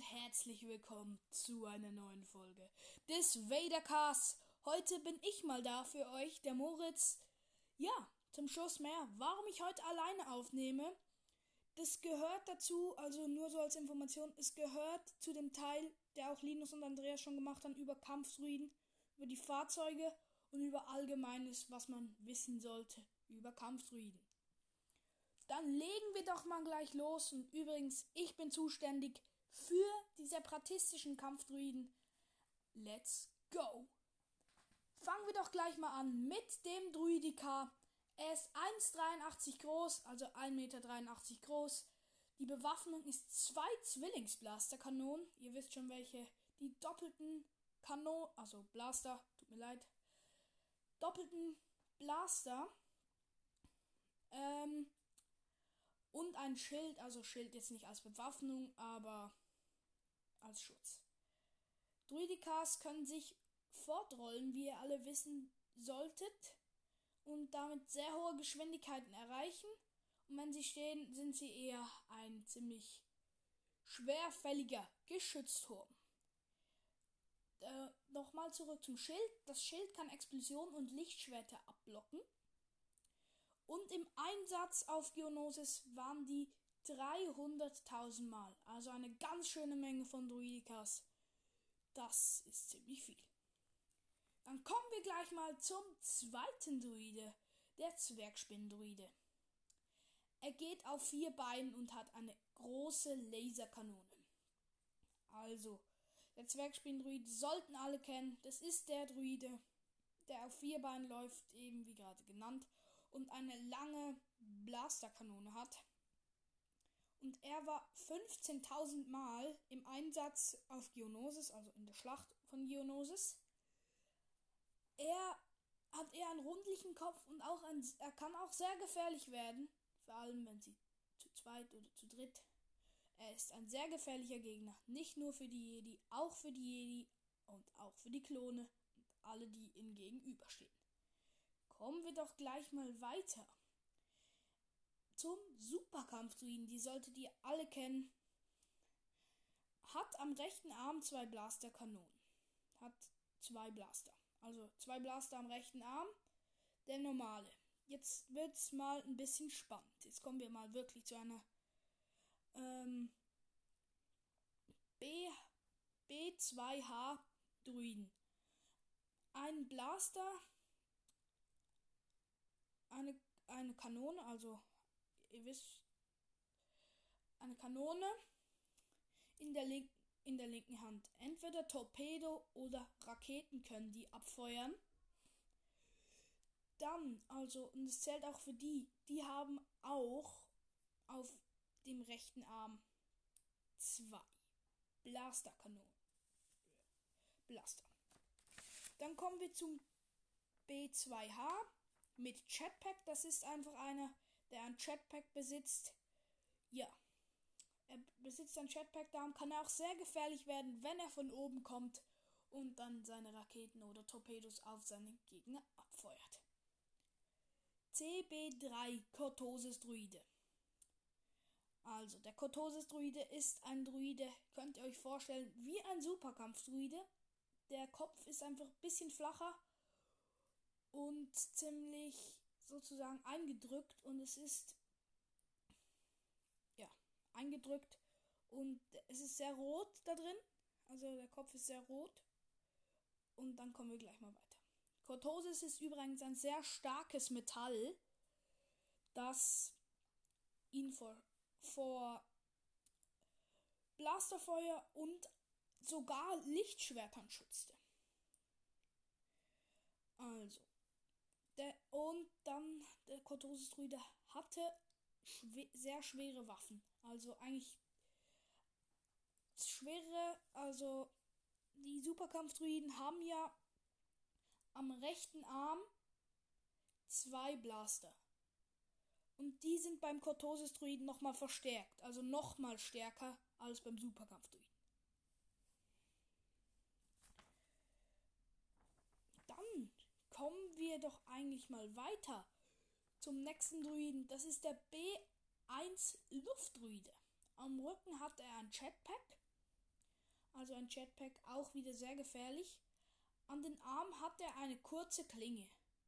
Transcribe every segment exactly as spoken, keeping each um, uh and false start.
herzlich willkommen zu einer neuen Folge des Vadercasts. Heute bin ich mal da für euch, der Moritz. Ja, zum Schluss mehr. Warum ich heute alleine aufnehme, das gehört dazu, also nur so als Information, es gehört zu dem Teil, der auch Linus und Andreas schon gemacht haben, über Kampfdruiden, über die Fahrzeuge und über Allgemeines, was man wissen sollte über Kampfdruiden. Dann legen wir doch mal gleich los. Und übrigens, ich bin zuständig für die separatistischen Kampfdruiden. Let's go! Fangen wir doch gleich mal an mit dem Druidika. Er ist eins Komma dreiundachtzig groß, also ein Meter dreiundachtzig groß. Die Bewaffnung ist zwei Zwillingsblasterkanonen. Ihr wisst schon welche. Die doppelten Kanonen, also Blaster, tut mir leid. Doppelten Blaster. Ähm... Und ein Schild, also Schild jetzt nicht als Bewaffnung, aber als Schutz. Druidikas können sich fortrollen, wie ihr alle wissen solltet, und damit sehr hohe Geschwindigkeiten erreichen. Und wenn sie stehen, sind sie eher ein ziemlich schwerfälliger Geschützturm. Äh, Nochmal zurück zum Schild. Das Schild kann Explosionen und Lichtschwerter abblocken. Und im Einsatz auf Geonosis waren die dreihunderttausend Mal. Also eine ganz schöne Menge von Druidikas. Das ist ziemlich viel. Dann kommen wir gleich mal zum zweiten Druide, der Zwergspinndruide. Er geht auf vier Beinen und hat eine große Laserkanone. Also, der Zwergspinndruide sollten alle kennen. Das ist der Druide, der auf vier Beinen läuft, eben wie gerade genannt, und eine lange Blasterkanone hat. Und er war fünfzehntausend Mal im Einsatz auf Geonosis, also in der Schlacht von Geonosis. Er hat eher einen rundlichen Kopf und auch ein, er kann auch sehr gefährlich werden, vor allem wenn sie zu zweit oder zu dritt. Er ist ein sehr gefährlicher Gegner, nicht nur für die Jedi, auch für die Jedi und auch für die Klone und alle, die ihnen gegenüberstehen. Kommen wir doch gleich mal weiter zum Superkampfdruiden. Die solltet ihr alle kennen. Hat am rechten Arm zwei Blasterkanonen. Hat zwei Blaster. Also zwei Blaster am rechten Arm. Der normale. Jetzt wird's mal ein bisschen spannend. Jetzt kommen wir mal wirklich zu einer ähm, B, B zwei H Druiden. Ein Blaster, eine, eine Kanone, also ihr wisst, eine Kanone in der, link, in der linken Hand. Entweder Torpedo oder Raketen können die abfeuern. Dann, also, und es zählt auch für die, die haben auch auf dem rechten Arm zwei Blasterkanonen. Blaster. Dann kommen wir zum B zwei H mit Jetpack. Das ist einfach einer, der ein Jetpack besitzt. Ja, er besitzt ein Jetpack, darum kann er auch sehr gefährlich werden, wenn er von oben kommt und dann seine Raketen oder Torpedos auf seine Gegner abfeuert. C B drei Cortosis Druide. Also, der Cortosis Druide ist ein Druide, könnt ihr euch vorstellen, wie ein Superkampfdruide. Der Kopf ist einfach ein bisschen flacher und ziemlich sozusagen eingedrückt, und es ist ja eingedrückt und es ist sehr rot da drin. Also der Kopf ist sehr rot. Und dann kommen wir gleich mal weiter. Cortosis ist übrigens ein sehr starkes Metall, das ihn vor, vor Blasterfeuer und sogar Lichtschwertern schützte. Also, der, und dann der Cortosis Druide hatte schwe- sehr schwere Waffen. Also eigentlich schwere, also die Superkampfdruiden haben ja am rechten Arm zwei Blaster. Und die sind beim Cortosis Druiden nochmal verstärkt, also nochmal stärker als beim Superkampfdruiden. Dann kommen wir doch eigentlich mal weiter zum nächsten Druiden. Das ist der B eins Luftdruide. Am Rücken hat er ein Jetpack also ein Jetpack, auch wieder sehr gefährlich. An den Arm hat er eine kurze Klinge.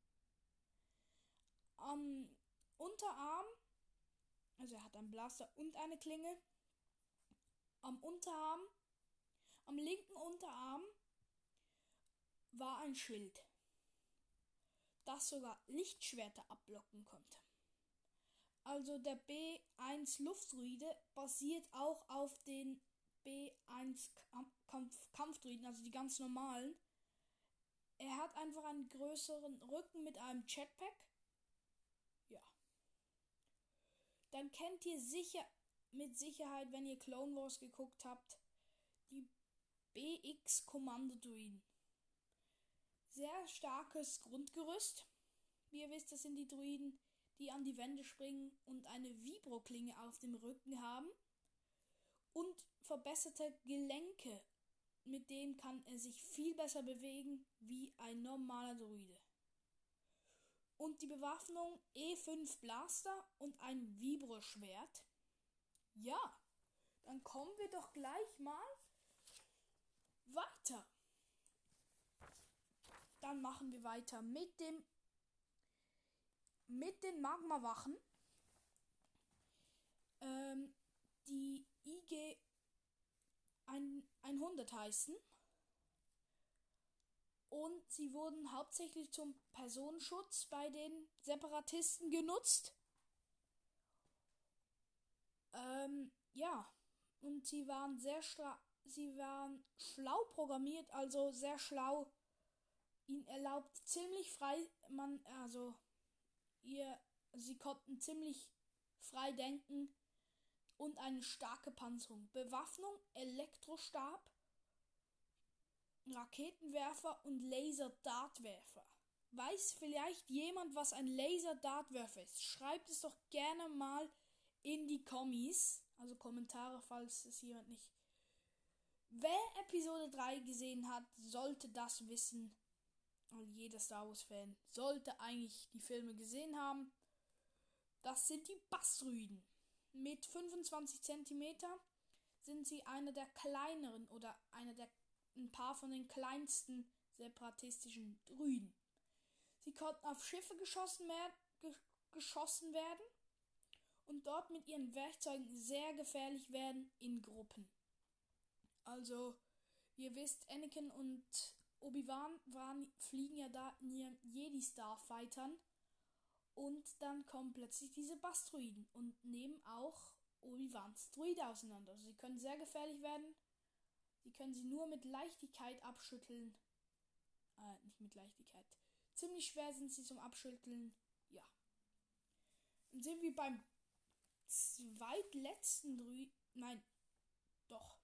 Am Unterarm, also er hat einen Blaster und eine Klinge. Am Unterarm, am linken Unterarm war ein Schild, das sogar Lichtschwerter abblocken konnte. Also der B eins Luftdruide basiert auch auf den B eins Kampf Kampfdruiden, also die ganz normalen. Er hat einfach einen größeren Rücken mit einem Jetpack. Ja. Dann kennt ihr sicher, mit Sicherheit, wenn ihr Clone Wars geguckt habt, die B X Kommandodruiden. Sehr starkes Grundgerüst. Wie ihr wisst, das sind die Druiden, die an die Wände springen und eine Vibro-Klinge auf dem Rücken haben. Und verbesserte Gelenke. Mit denen kann er sich viel besser bewegen wie ein normaler Druide. Und die Bewaffnung E fünf Blaster und ein Vibro-Schwert. Ja, dann kommen wir doch gleich mal weiter. Dann machen wir weiter mit dem mit den Magma-Wachen. Ähm, die I G hundert heißen. Und sie wurden hauptsächlich zum Personenschutz bei den Separatisten genutzt. Ähm, ja, und sie waren sehr schla- sie waren schlau programmiert, also sehr schlau. Ihnen erlaubt ziemlich frei, man, also ihr, sie konnten ziemlich frei denken und eine starke Panzerung. Bewaffnung, Elektrostab, Raketenwerfer und Laser-Dartwerfer. Weiß vielleicht jemand, was ein Laser-Dartwerfer ist? Schreibt es doch gerne mal in die Kommis, also Kommentare, falls es jemand nicht. Wer Episode drei gesehen hat, sollte das wissen. Und jeder Star Wars Fan sollte eigentlich die Filme gesehen haben. Das sind die Bastruiden. Mit fünfundzwanzig Zentimeter sind sie einer der kleineren oder einer der ein paar von den kleinsten separatistischen Druiden. Sie konnten auf Schiffe geschossen, mer- ge- geschossen werden und dort mit ihren Werkzeugen sehr gefährlich werden in Gruppen. Also, ihr wisst, Anakin und Obi-Wan waren, fliegen ja da in ihren Jedi-Starfightern und dann kommen plötzlich diese Bastruiden und nehmen auch Obi-Wans Druide auseinander. Also sie können sehr gefährlich werden. Sie können sie nur mit Leichtigkeit abschütteln. Äh, nicht mit Leichtigkeit. Ziemlich schwer sind sie zum Abschütteln. Ja. Dann sind wir beim zweitletzten Druiden. Nein, doch.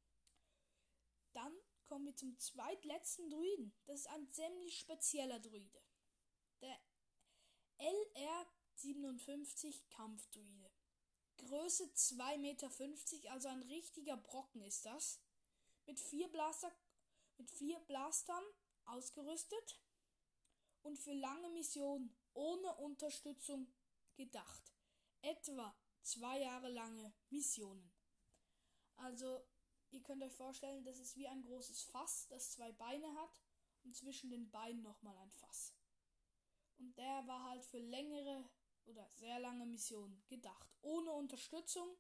Dann kommen wir zum zweitletzten Druiden. Das ist ein ziemlich spezieller Druide. Der L R siebenundfünfzig Kampfdruide. Größe zwei Meter fünfzig, also ein richtiger Brocken ist das. Mit vier, Blaster, mit vier Blastern ausgerüstet und für lange Missionen ohne Unterstützung gedacht. Etwa zwei Jahre lange Missionen. Also, ihr könnt euch vorstellen, das ist wie ein großes Fass, das zwei Beine hat und zwischen den Beinen nochmal ein Fass. Und der war halt für längere oder sehr lange Missionen gedacht. Ohne Unterstützung.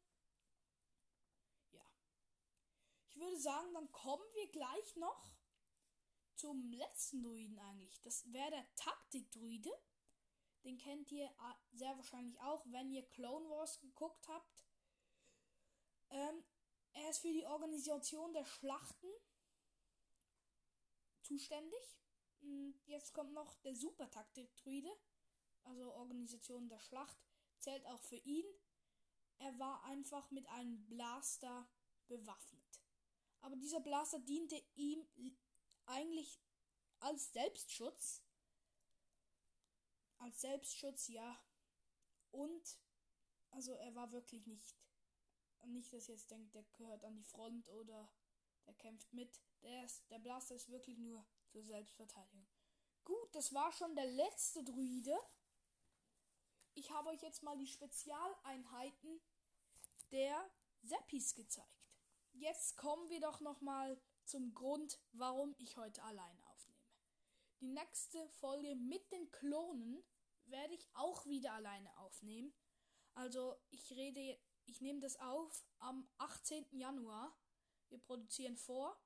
Ja. Ich würde sagen, dann kommen wir gleich noch zum letzten Druiden eigentlich. Das wäre der Taktik-Druide. Den kennt ihr sehr wahrscheinlich auch, wenn ihr Clone Wars geguckt habt. Ähm, er ist für die Organisation der Schlachten zuständig. Jetzt kommt noch der Super-Taktik-Druide. Also Organisation der Schlacht, zählt auch für ihn. Er war einfach mit einem Blaster bewaffnet. Aber dieser Blaster diente ihm eigentlich als Selbstschutz. Als Selbstschutz, ja. Und, also er war wirklich nicht, nicht, dass ihr jetzt denkt, der gehört an die Front oder der kämpft mit. Der, ist, der Blaster ist wirklich nur zur Selbstverteidigung. Gut, das war schon der letzte Druide. Ich habe euch jetzt mal die Spezialeinheiten der Seppis gezeigt. jetzt kommen wir doch nochmal zum Grund, warum ich heute allein aufnehme. Die nächste Folge mit den Klonen werde ich auch wieder alleine aufnehmen. Also ich rede, ich nehme das auf am achtzehnten Januar. Wir produzieren vor.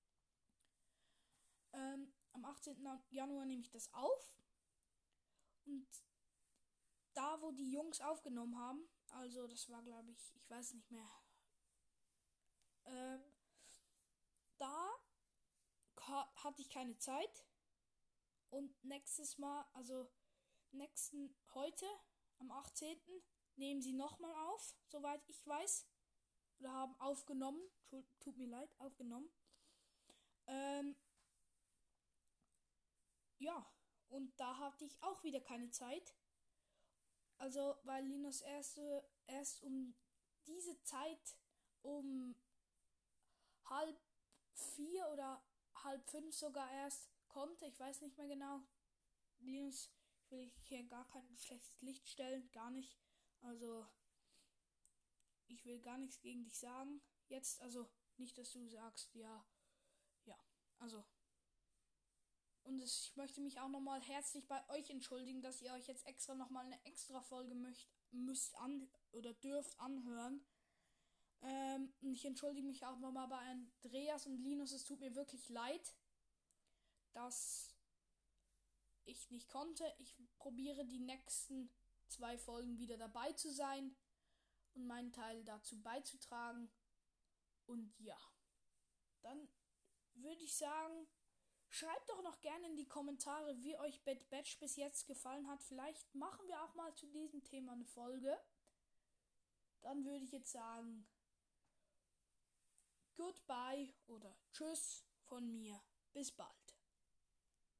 Ähm, am achtzehnten Januar nehme ich das auf. Und da, wo die Jungs aufgenommen haben, also das war, glaube ich, ich weiß nicht mehr, ähm, da hatte ich keine Zeit. Und nächstes Mal, also nächsten heute, am achtzehnten nehmen sie nochmal auf, soweit ich weiß. Oder haben aufgenommen. Tut mir leid, aufgenommen. Ähm, ja, und da hatte ich auch wieder keine Zeit. Also, weil Linus erst, erst um diese Zeit um halb vier oder halb fünf sogar erst konnte. Ich weiß nicht mehr genau. Linus, ich will hier gar kein schlechtes Licht stellen, gar nicht. Also, ich will gar nichts gegen dich sagen. Jetzt, also nicht, dass du sagst, ja, ja, also. Und es, ich möchte mich auch nochmal herzlich bei euch entschuldigen, dass ihr euch jetzt extra nochmal eine extra Folge möcht, müsst an oder dürft anhören. Ähm, und ich entschuldige mich auch nochmal bei Andreas und Linus. Es tut mir wirklich leid, dass ich nicht konnte. Ich probiere die nächsten zwei Folgen wieder dabei zu sein und meinen Teil dazu beizutragen. Und ja, dann würde ich sagen, schreibt doch noch gerne in die Kommentare, wie euch Bad Batch bis jetzt gefallen hat. Vielleicht machen wir auch mal zu diesem Thema eine Folge. Dann würde ich jetzt sagen, Goodbye oder Tschüss von mir. Bis bald.